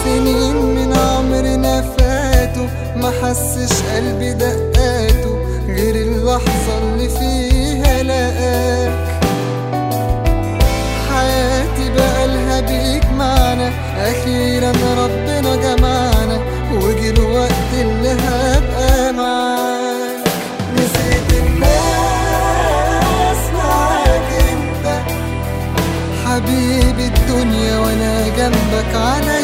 سنين من عمرنا فاتوا، ما حسش قلبي دقاته غير اللحظة اللي فيها لقاك. حياتي بقالها بيك معنا، أخيرا ربنا جمعنا، وجه الوقت اللي هبقى معاك. نسيت الناس معاك انت حبيب الدنيا، وانا جنبك على